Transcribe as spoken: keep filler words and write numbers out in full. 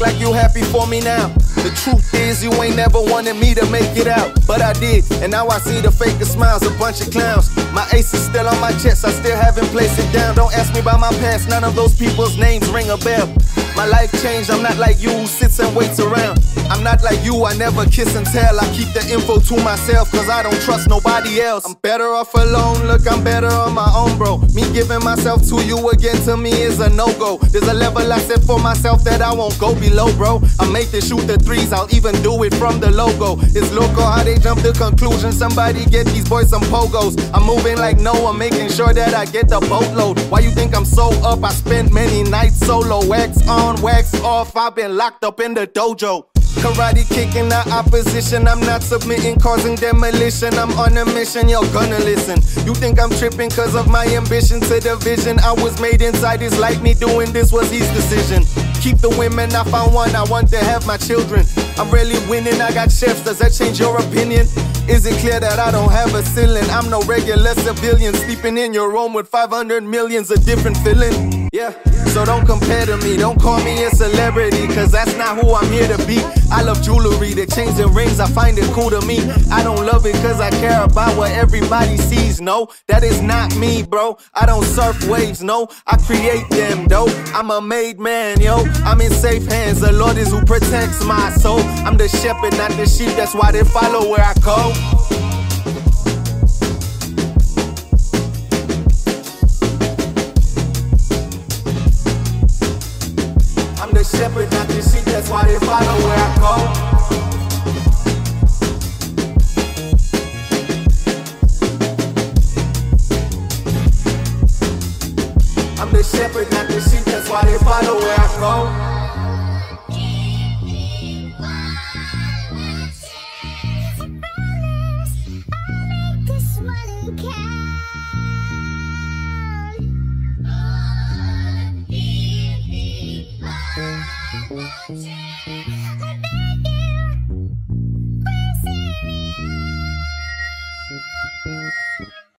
like you happy for me now. The truth is you ain't never wanted me to make it out, but I did, and now I see the faker smiles, a bunch of clowns. My ace is still on my chest, I still haven't placed it down. Don't ask me about my past, none of those people's names ring a bell. My life changed, I'm not like you who sits and waits around. I'm not like you, I never kiss and tell. I keep the info to myself, cause I don't trust nobody else. I'm better off alone, look, I'm better on my own, bro. Me giving myself to you again to me is a no-go. There's a level I set for myself that I won't go below, bro. I make the shoot the threes, I'll even do it from the logo. It's local how they jump to conclusions. Somebody get these boys some pogos. I'm moving like Noah, making sure that I get the boatload. Why you think I'm so up? I spent many nights solo, wax on, wax off. I've been locked up in the dojo. Karate kicking the opposition, I'm not submitting, causing demolition. I'm on a mission, you're gonna listen. You think I'm tripping cause of my ambition to the vision I was made inside, is like me doing this was his decision. Keep the women, I found one, I want to have my children. I'm really winning, I got chefs, does that change your opinion? Is it clear that I don't have a ceiling? I'm no regular civilian, sleeping in your room with five hundred millions of different feelings. Yeah, so don't compare to me, don't call me a celebrity, cause that's not who I'm here to be. I love jewelry, the chains and rings, I find it cool to me. I don't love it cause I care about what everybody sees, no. That is not me, bro, I don't surf waves, no. I create them, though, I'm a made man, yo. I'm in safe hands, the Lord is who protects my soul. I'm the shepherd, not the sheep, that's why they follow where I go. I'm the shepherd, not the sheep, that's why they follow where I go. I'm the shepherd, not the sheep, that's why they follow where I go. Watch it.